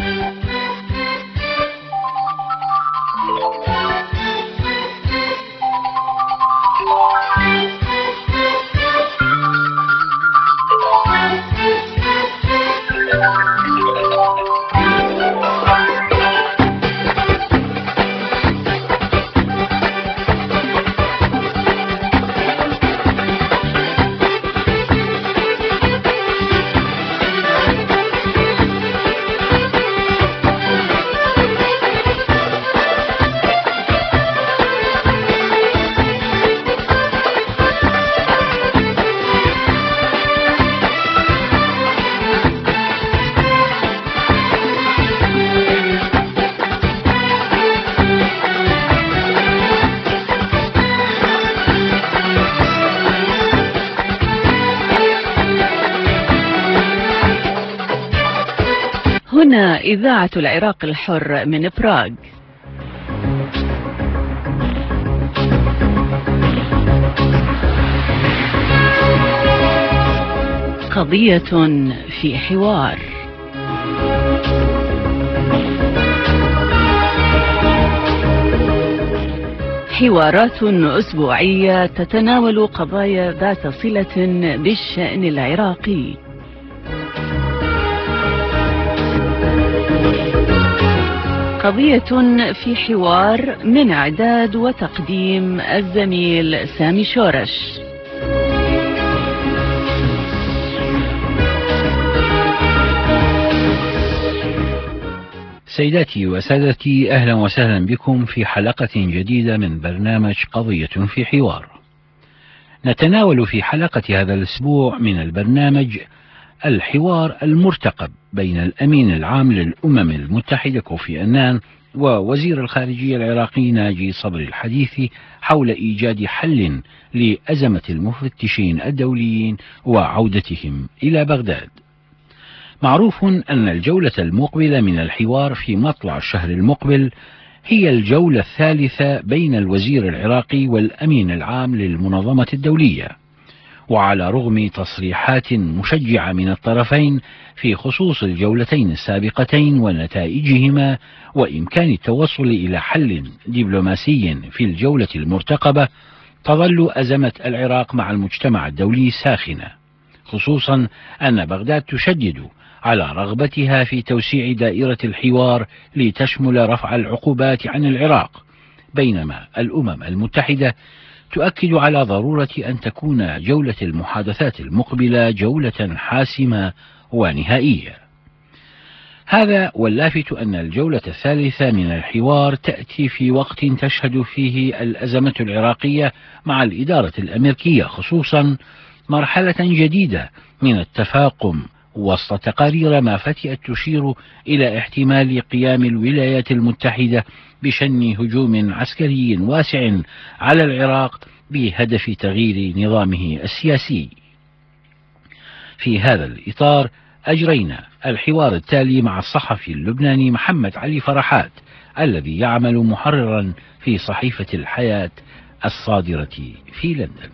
هنا إذاعة العراق الحر من براغ. قضية في حوار. حوارات أسبوعية تتناول قضايا ذات صلة بالشأن العراقي. قضية في حوار من إعداد وتقديم الزميل سامي شورش. سيداتي وسادتي، أهلا وسهلا بكم في حلقة جديدة من برنامج قضية في حوار. نتناول في حلقة هذا الأسبوع من البرنامج الحوار المرتقب بين الأمين العام للأمم المتحدة كوفي أنان ووزير الخارجية العراقي ناجي صبري الحديثي حول إيجاد حل لأزمة المفتشين الدوليين وعودتهم إلى بغداد. معروف أن الجولة المقبلة من الحوار في مطلع الشهر المقبل هي الجولة الثالثة بين الوزير العراقي والأمين العام للمنظمة الدولية، وعلى رغم تصريحات مشجعة من الطرفين في خصوص الجولتين السابقتين ونتائجهما وإمكان التوصل إلى حل دبلوماسي في الجولة المرتقبة، تظل أزمة العراق مع المجتمع الدولي ساخنة، خصوصا أن بغداد تشدد على رغبتها في توسيع دائرة الحوار لتشمل رفع العقوبات عن العراق، بينما الأمم المتحدة تؤكد على ضرورة أن تكون جولة المحادثات المقبلة جولة حاسمة ونهائية. هذا واللافت أن الجولة الثالثة من الحوار تأتي في وقت تشهد فيه الأزمة العراقية مع الإدارة الأمريكية خصوصا مرحلة جديدة من التفاقم، وسط تقارير ما فتئت تشير إلى احتمال قيام الولايات المتحدة بشن هجوم عسكري واسع على العراق بهدف تغيير نظامه السياسي. في هذا الإطار أجرينا الحوار التالي مع الصحفي اللبناني محمد علي فرحات الذي يعمل محررا في صحيفة الحياة الصادرة في لندن.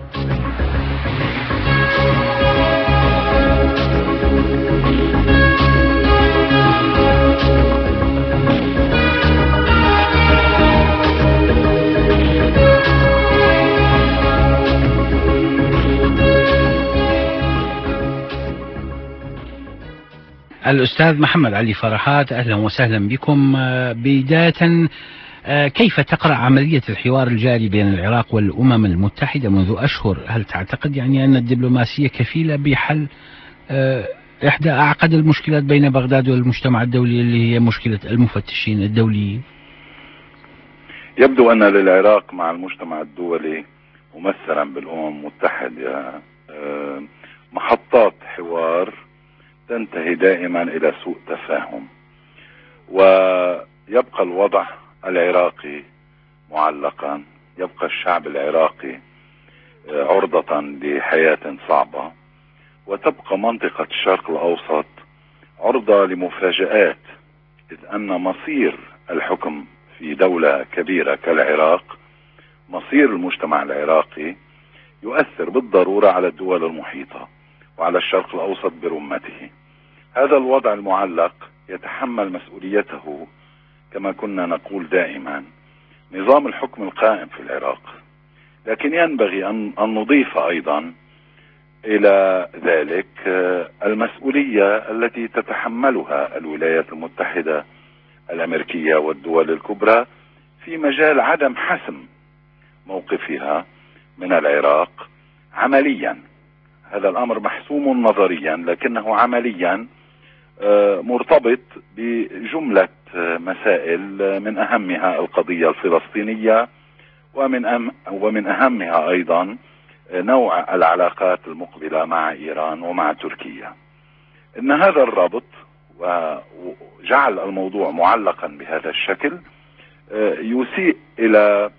الأستاذ محمد علي فرحات، أهلا وسهلا بكم. بداية، كيف تقرأ عملية الحوار الجاري بين العراق والأمم المتحدة منذ أشهر؟ هل تعتقد أن الدبلوماسية كفيلة بحل إحدى أعقد المشكلات بين بغداد والمجتمع الدولي اللي هي مشكلة المفتشين الدوليين؟ يبدو أن للعراق مع المجتمع الدولي ممثلا بالأمم المتحدة محطات حوار تنتهي دائما إلى سوء تفاهم، ويبقى الوضع العراقي معلقا، يبقى الشعب العراقي عرضة لحياة صعبة، وتبقى منطقة الشرق الأوسط عرضة لمفاجآت، إذ أن مصير الحكم في دولة كبيرة كالعراق، مصير المجتمع العراقي يؤثر بالضرورة على الدول المحيطة وعلى الشرق الأوسط برمته. هذا الوضع المعلق يتحمل مسؤوليته كما كنا نقول دائما نظام الحكم القائم في العراق، لكن ينبغي أن نضيف أيضا إلى ذلك المسؤولية التي تتحملها الولايات المتحدة الأمريكية والدول الكبرى في مجال عدم حسم موقفها من العراق عمليا. هذا الأمر محسوم نظريا لكنه عمليا مرتبط بجملة مسائل، من أهمها القضية الفلسطينية، ومن أهمها أيضا نوع العلاقات المقبلة مع إيران ومع تركيا. إن هذا الربط وجعل الموضوع معلقا بهذا الشكل يسيء إلى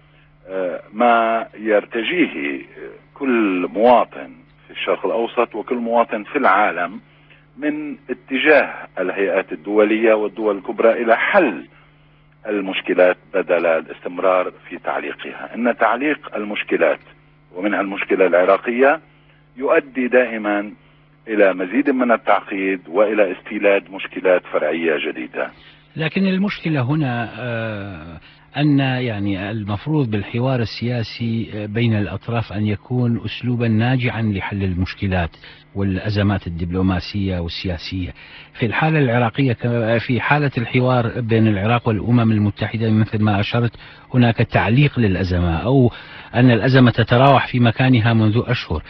ما يرتجيه كل مواطن في الشرق الأوسط وكل مواطن في العالم من اتجاه الهيئات الدولية والدول الكبرى إلى حل المشكلات بدل الاستمرار في تعليقها. إن تعليق المشكلات ومنها المشكلة العراقية يؤدي دائما إلى مزيد من التعقيد وإلى استيلاد مشكلات فرعية جديدة. لكن المشكلة هنا أن المفروض بالحوار السياسي بين الأطراف أن يكون أسلوبا ناجعا لحل المشكلات والأزمات الدبلوماسية والسياسية. في الحالة العراقية، في حالة الحوار بين العراق والأمم المتحدة مثل ما أشرت، هناك تعليق للأزمة أو أن الأزمة تتراوح في مكانها منذ أشهر.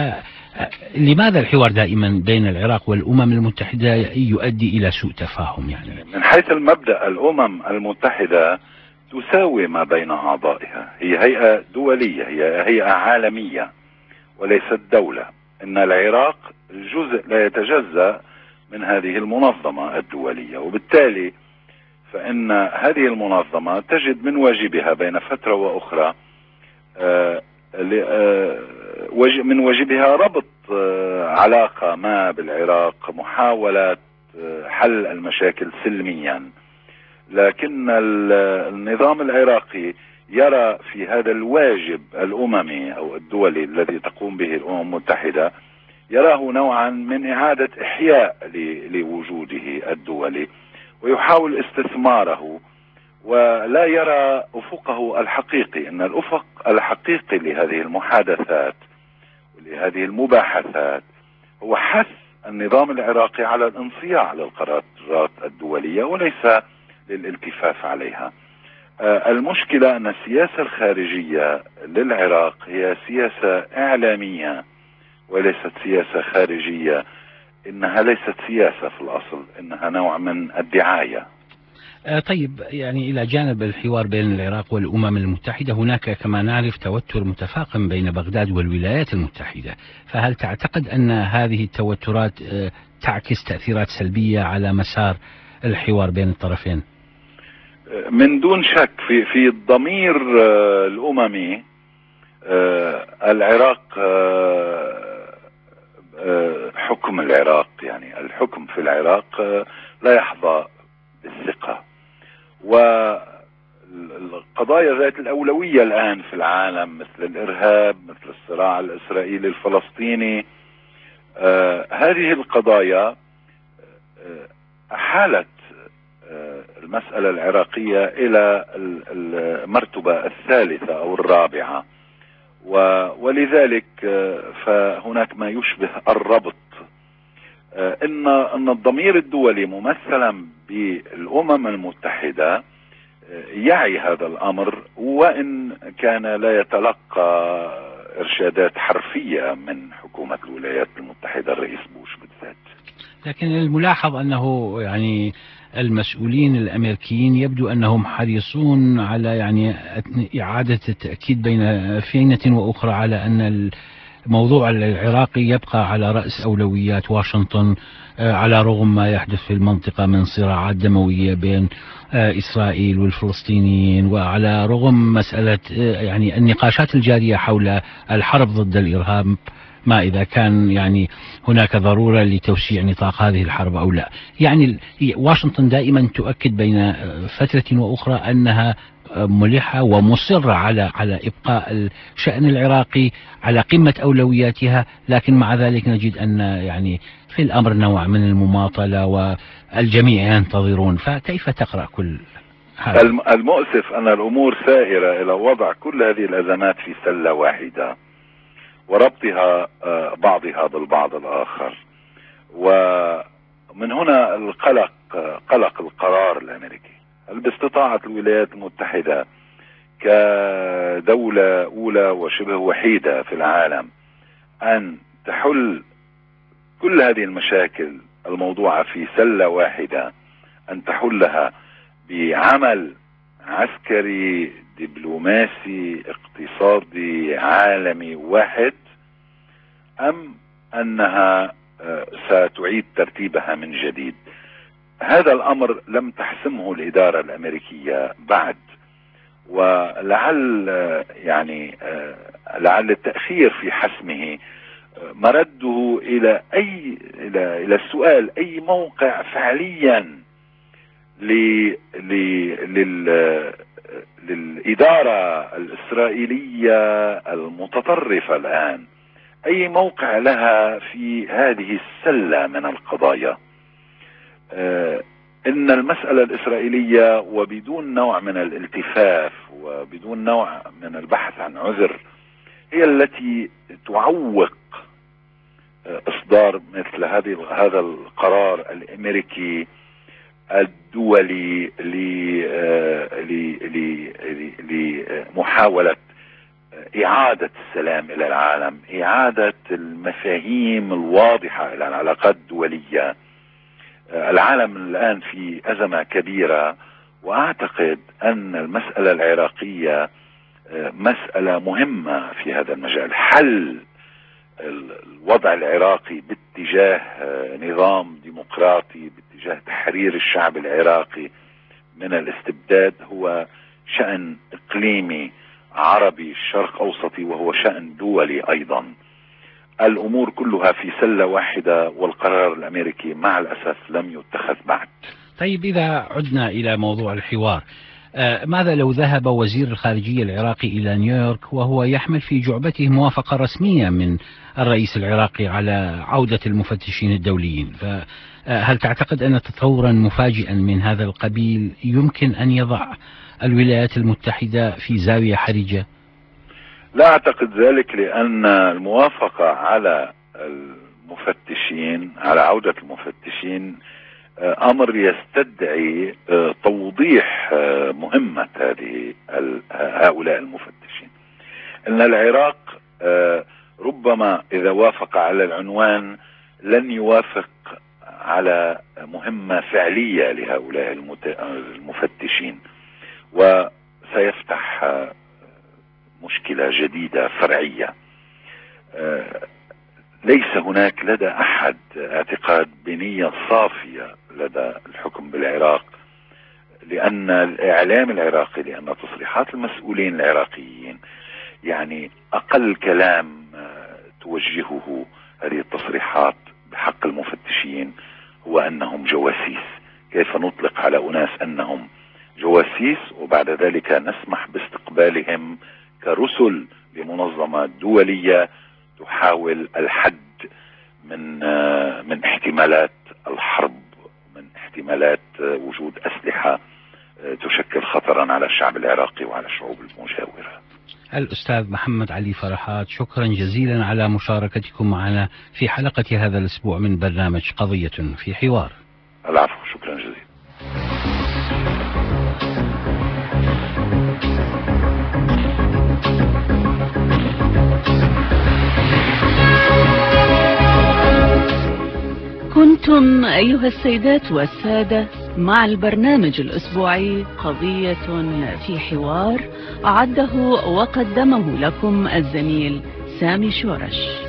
فلماذا الحوار دائما بين العراق والأمم المتحدة يؤدي إلى سوء تفاهم؟ من حيث المبدأ الأمم المتحدة تساوي ما بين أعضائها، هي هيئة دولية، هي هيئة عالمية وليست دولة. أن العراق جزء لا يتجزأ من هذه المنظمة الدولية، وبالتالي فإن هذه المنظمة تجد من واجبها بين فترة وأخرى من واجبها ربط علاقة ما بالعراق، محاولة حل المشاكل سلميا، لكن النظام العراقي يرى في هذا الواجب الأممي أو الدولي الذي تقوم به الأمم المتحدة، يراه نوعا من إعادة إحياء لوجوده الدولي، ويحاول استثماره، ولا يرى أفقه الحقيقي. إن الأفق الحقيقي لهذه المحادثات ولهذه المباحثات هو حث النظام العراقي على الانصياع للقرارات الدولية وليس للالتفاف عليها. المشكلة أن السياسة الخارجية للعراق هي سياسة إعلامية وليست سياسة خارجية. إنها ليست سياسة في الأصل، إنها نوع من الدعاية. طيب، يعني إلى جانب الحوار بين العراق والأمم المتحدة، هناك كما نعرف توتر متفاقم بين بغداد والولايات المتحدة، فهل تعتقد أن هذه التوترات تعكس تأثيرات سلبية على مسار الحوار بين الطرفين؟ من دون شك في الضمير الأممي العراق، حكم العراق، يعني الحكم في العراق لا يحظى بالثقة، والقضايا ذات الأولوية الآن في العالم مثل الإرهاب، مثل الصراع الإسرائيلي الفلسطيني، هذه القضايا أحالت المسألة العراقية إلى المرتبة الثالثة أو الرابعة، ولذلك فهناك ما يشبه الربط. إن الضمير الدولي ممثلا بالأمم المتحدة يعي هذا الأمر، وإن كان لا يتلقى إرشادات حرفية من حكومة الولايات المتحدة الرئيس بوش بالذات. لكن الملاحظ أنه يعني المسؤولين الأمريكيين يبدو أنهم حريصون على يعني إعادة التأكيد بين فينة وأخرى على أن الموضوع العراقي يبقى على رأس أولويات واشنطن، على رغم ما يحدث في المنطقة من صراعات دموية بين إسرائيل والفلسطينيين، وعلى رغم مسألة يعني النقاشات الجارية حول الحرب ضد الإرهاب، ما إذا كان يعني هناك ضرورة لتوسيع نطاق هذه الحرب أو لا. يعني واشنطن دائما تؤكد بين فترة وأخرى أنها ملحة ومصرة على إبقاء الشأن العراقي على قمة أولوياتها، لكن مع ذلك نجد أن يعني في الأمر نوع من المماطلة والجميع ينتظرون. فكيف تقرأ كل هذا؟ المؤسف أن الأمور سائرة إلى وضع كل هذه الأزمات في سلة واحدة وربطها بعضها بالبعض الآخر، ومن هنا قلق القرار الأمريكي. هل باستطاعت الولايات المتحدة كدولة أولى وشبه وحيدة في العالم أن تحل كل هذه المشاكل الموضوعة في سلة واحدة، أن تحلها بعمل عسكري دبلوماسي اقتصادي عالمي واحد، أم أنها ستعيد ترتيبها من جديد؟ هذا الأمر لم تحسمه الإدارة الأمريكية بعد، ولعل يعني لعل التأخير في حسمه مرده إلى السؤال: أي موقع فعليا للإدارة الإسرائيلية المتطرفة الآن، أي موقع لها في هذه السلة من القضايا؟ إن المسألة الإسرائيلية وبدون نوع من الالتفاف وبدون نوع من البحث عن عذر هي التي تعوق إصدار مثل هذا القرار الأمريكي الدولي لمحاولة إعادة السلام إلى العالم، إعادة المفاهيم الواضحة إلى العلاقات الدولية. العالم الآن في أزمة كبيرة، وأعتقد أن المسألة العراقية مسألة مهمة في هذا المجال. حل الوضع العراقي باتجاه نظام ديمقراطي، باتجاه تحرير الشعب العراقي من الاستبداد، هو شأن إقليمي عربي شرق أوسطي، وهو شأن دولي أيضا. الأمور كلها في سلة واحدة، والقرار الأمريكي مع الأسف لم يتخذ بعد. طيب، إذا عدنا إلى موضوع الحوار، ماذا لو ذهب وزير الخارجية العراقي إلى نيويورك وهو يحمل في جعبته موافقة رسمية من الرئيس العراقي على عودة المفتشين الدوليين؟ فهل تعتقد أن تطورا مفاجئا من هذا القبيل يمكن أن يضع الولايات المتحدة في زاوية حرجة؟ لا أعتقد ذلك، لأن الموافقة على المفتشين، على عودة المفتشين، أمر يستدعي توضيح مهمة هؤلاء المفتشين. إن العراق ربما إذا وافق على العنوان لن يوافق على مهمة فعلية لهؤلاء المفتشين، وسيفتح مشكلة جديدة فرعية. ليس هناك لدى أحد اعتقاد بنية صافية لدى الحكم بالعراق، لأن الإعلام العراقي، لأن تصريحات المسؤولين العراقيين، يعني أقل كلام توجهه هذه التصريحات بحق المفتشين هو أنهم جواسيس. كيف نطلق على أناس أنهم جواسيس وبعد ذلك نسمح باستقبالهم كرسل لمنظمة دولية تحاول الحد من احتمالات الحرب، من احتمالات وجود أسلحة تشكل خطرا على الشعب العراقي وعلى الشعوب المجاورة. الأستاذ محمد علي فرحات، شكرا جزيلا على مشاركتكم معنا في حلقة هذا الأسبوع من برنامج قضية في حوار. العفو، شكرا جزيلا. كنتم أيها السيدات والسادة مع البرنامج الأسبوعي قضية في حوار، أعده وقدمه لكم الزميل سامي شورش.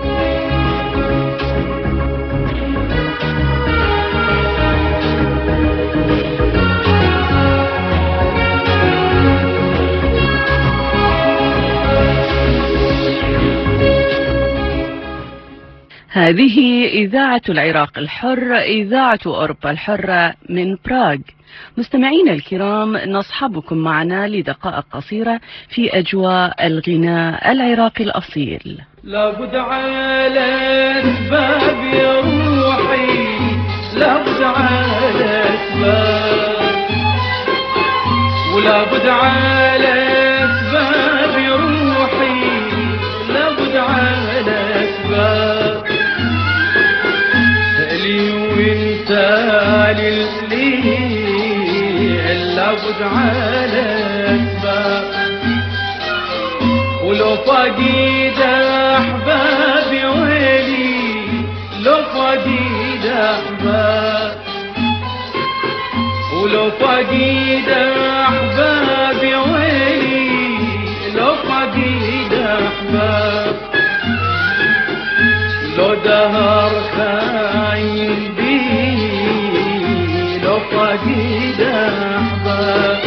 هذه إذاعة العراق الحر، إذاعة أوروبا الحرة من براغ. مستمعين الكرام، نصحبكم معنا لدقائق قصيرة في أجواء الغناء العراقي الأصيل. لابد على أسباب يا روحي، لابد على أسباب، ولابد على أسباب يا روحي، لابد على أسباب. وانت للسليل لابد على أسباب، ولو فقيد أحباب يا ويلي، لو فقيد أحباب، ولو فقيد أحباب يا ويلي، لو فقيد أحباب. لو دهر خاين بي، لو فقيد أحباب.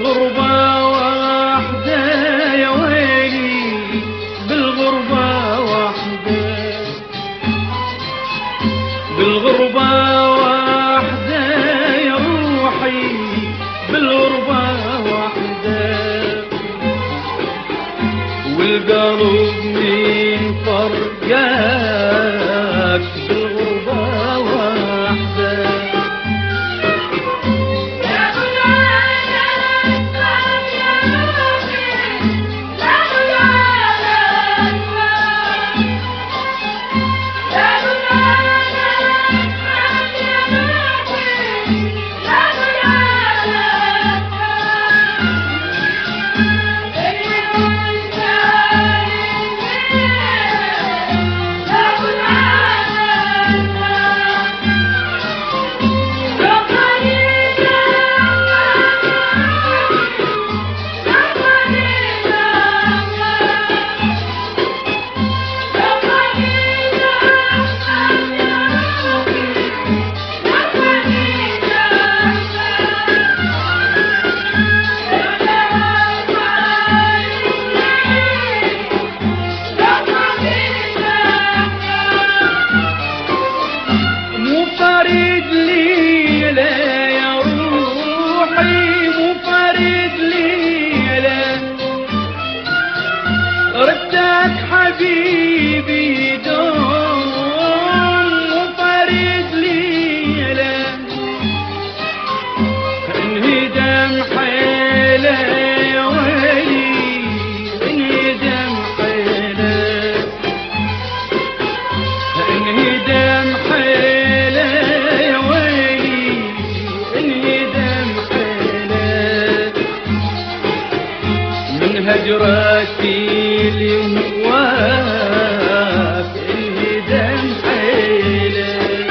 بالغربة وحدة يا ويلي بالغربة وحدة بالغربة وحدة يا روحي بالغربة وحدة والقلب من فرقك بالغربة وحدة حبيبي دوم وفريد ليلة انهدم حيلة يا ويلي انهدم حيلة انهدم حيلة يا ويلي انهدم حيلة من هجرتي لهواك انهدم حيلة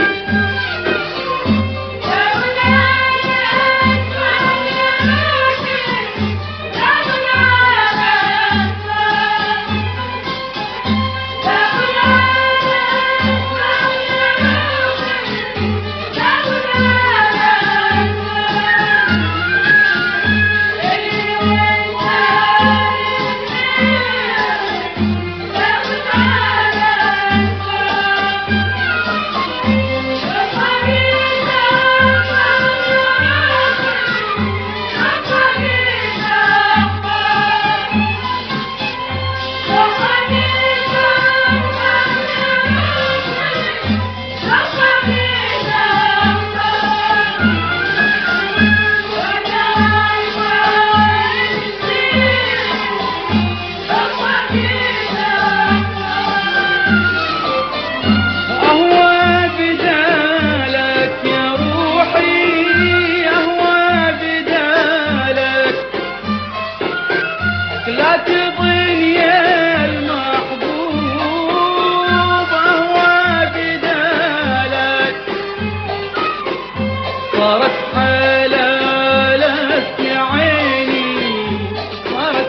صارت حلالك يا عيني صارت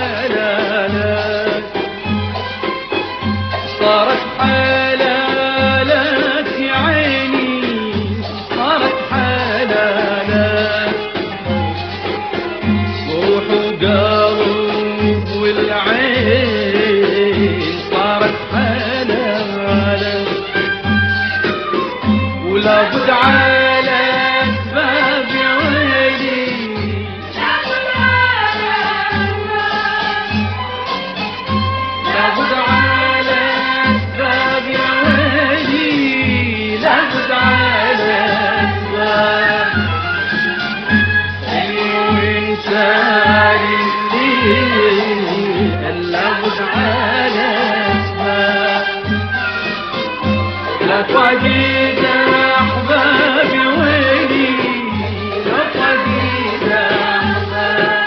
حلالك صارت حلالك يا عيني صارت حلالك روح وقلب والعين صارت حلالك ولا بد على اسباب يا ويلي لا بد على اسباب يا ويلي لا بد على اسباب وانت الليل لا بد على اسباب لا تواجد احباب يا ويلي لا تواجد احباب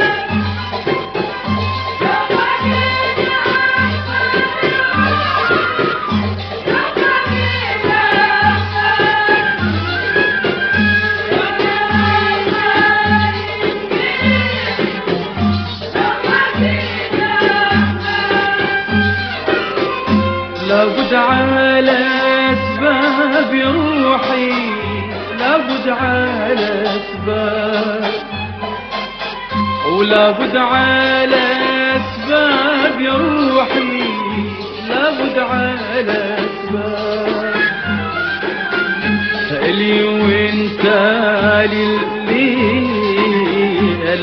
لابد على اسباب يا روحي لابد على اسباب ولابد على أسباب يا روحي، لابد على أسباب. لي وانت لليل